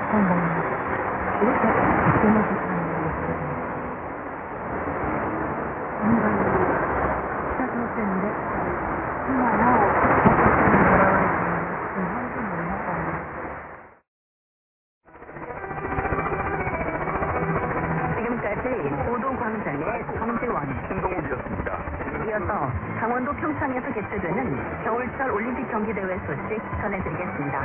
이렇게 바뀌면서 시작했는데 지금까지 보도광장의 정지원, 신동욱이었습니다. 이어서 강원도 평창에서 개최되는 겨울철 올림픽 경기대회 소식 전해드리겠습니다.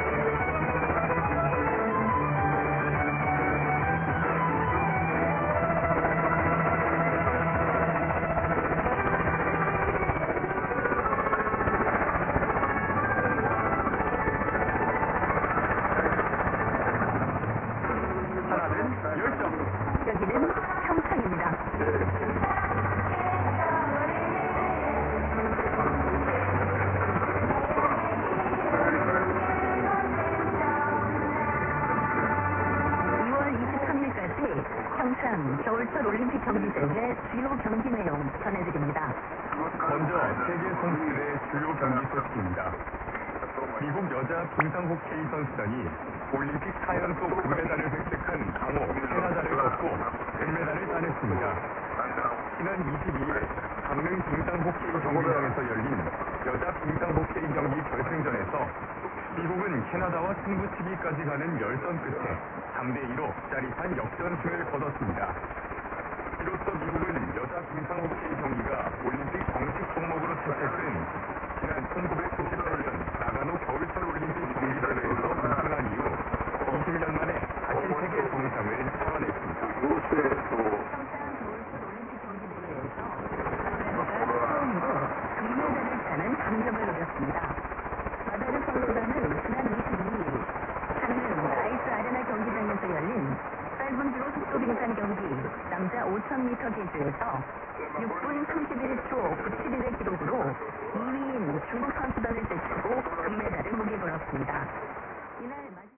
하나는 열정. 여기는 평창입니다. 2월 23일까지 평창 겨울철 올림픽 경기대회 주요 경기 내용 전해드립니다. 먼저 세계 선수들의 주요 경기 소식입니다. 미국 여자 빙상호케이 선수단이 올림픽 4연속 금메달을 획득한 강호 캐나다를 꺾고 금메달을 따냈습니다. 지난 22일 강릉 빙상호케이 경기장에서 열린 여자 빙상호케이 경기 결승전에서 미국은 캐나다와 승부치기까지 가는 열전 끝에 3대2로 짜릿한 역전승을 거뒀습니다. 이로써 미국은 여자 빙상호케이 경기가 올림픽 정식 종목으로 채택된 지난 1998년 나가노 겨울철 올림픽 경기대회에서 우승한 이후 20년 만에 다시 세계 정상을 탈환했습니다. 평창 겨울철 올림픽 경기대회에서 캐나다가 처음으로 금메달을 따는 장점을 노렸습니다. 마다르 선수단은 지난 22일 강릉 아이스 아레나 경기장에서 열린 짧은 주로 속도 빙상 경기 남자 5000m 계주에서 6분 31초 97일의 기록으로 2위인 중국 선수단을 제치고 금메달을 목에 걸었습니다. 이날